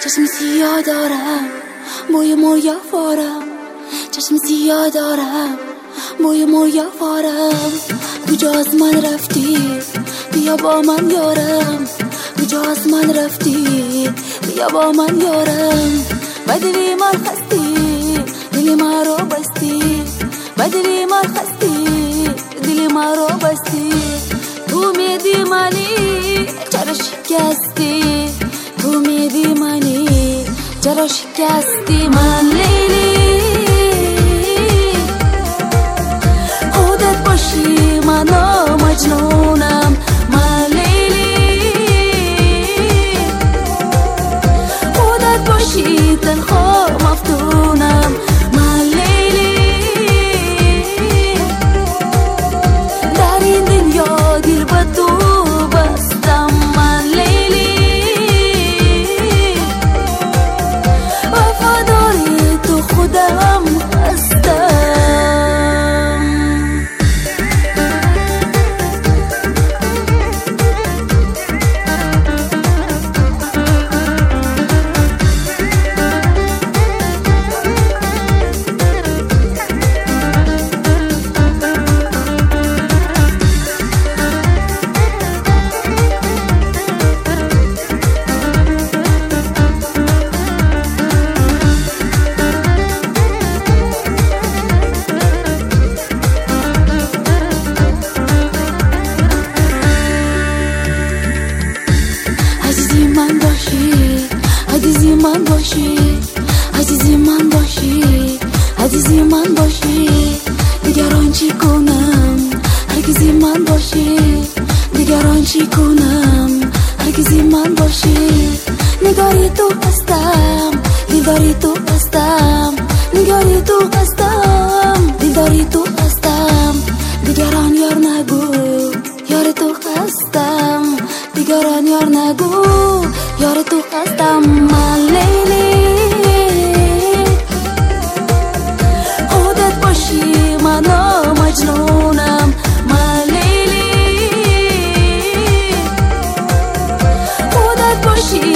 چشم سیاه دارم، موی مریافارم. چشم سیاه دارم، موی مریافارم. کجا از من رفتی؟ بیا با من یارم. کجا از من رفتی؟ بیا با من یارم. بدلی من خستی، دلی من رو بستی. بدلی من خستی، دلی من رو بستی. تو میدی منی چرا شکستی؟ تو میدی منی چرا شکستی؟ من لیلی خودت باشی منو مجنونم. من لیلی خودت باشی تنها مفتونم. من لیلی در این دنیا دل به تو بستم. من لیلی وفاداری تو خودم هستم. عزیزی من باشی، عزیزی من باشی، عزیزی من باشی، عزیزی من باشی. دیگران چی کنم؟ هرگزی من باشی. دیگران چی کنم؟ هرگزی من باشی. نگاری تو هستم، دیداری تو هستم. نگاری تو هستم، دیداری تو هستم. دیگران یار نگو، یار تو هستم. دیگران یار نگو، یار تو هستم. من لیلی خودت باشی منو مجنونم. من لیلی خودت باشی